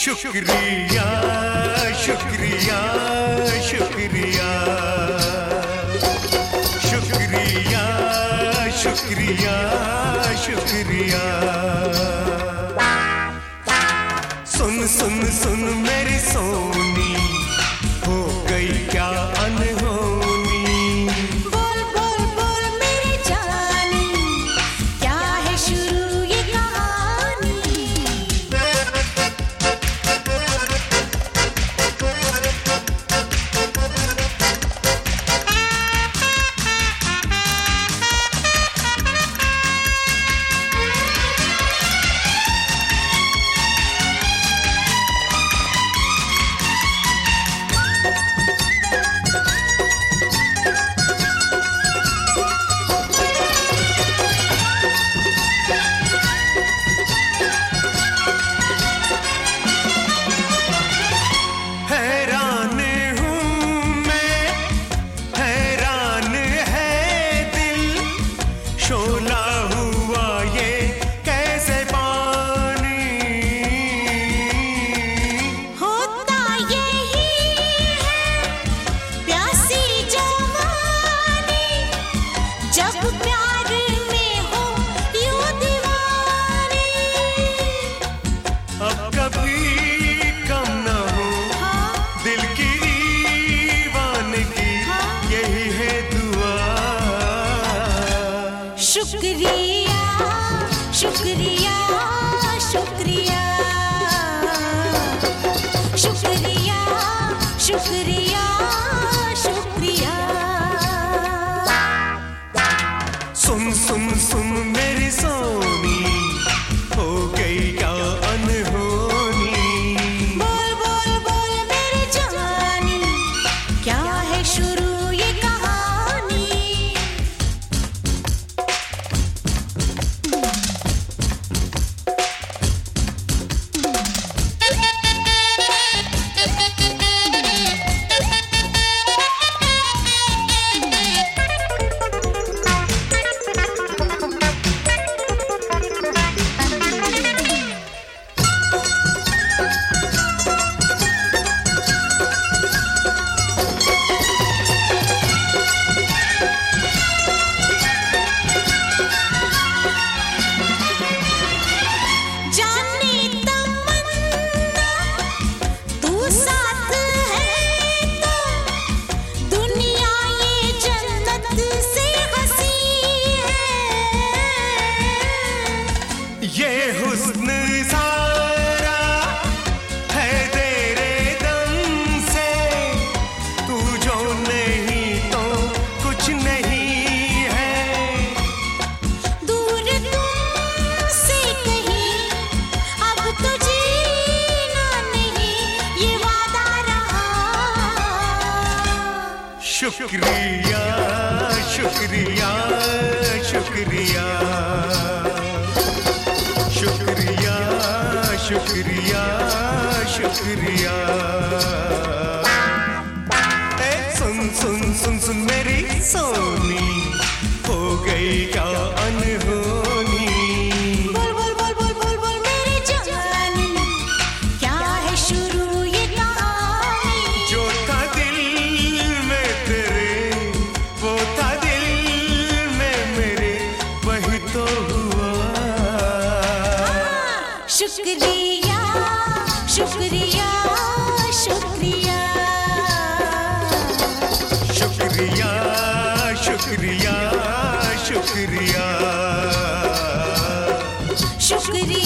शुक्रिया शुक्रिया शुक्रिया शुक्रिया शुक्रिया शुक्रिया। सुन सुन सुन मेरी सोनी, हो गई क्या अनहोनी। बोल बोल बोल मेरी जानी, क्या है शुरू ये कहानी। शुक्रिया शुक्रिया शुक्रिया शुक्रिया शुक्रिया शुक्रिया। सुन सुन सुन मेरी सोनी, हो गई क्या अनहोनी। बोल बोल बोल मेरी जानी, क्या है शुरू ये कहानी। ये हुस्न सारा है तेरे दम से, तू जो नहीं तो कुछ नहीं है। दूर तुमसे कहीं अब तो जीना नहीं, ये वादा रहा। शुक्रिया शुक्रिया शुक्रिया शुक्रिया शुक्रिया शुक्रिया। सुन सुन सुन सुन मेरी सोनी, हो गई क्या अनहोनी। बोल बोल बोल बोल बोल बोल मेरी जानी, क्या है शुरू ये कहानी। जो था दिल में तेरे, वो था दिल में मेरे, वही तो हुआ। शुक्रिया शुक्रिया शुक्रिया शुक्रिया शुक्रिया शुक्रिया शुक्रिया।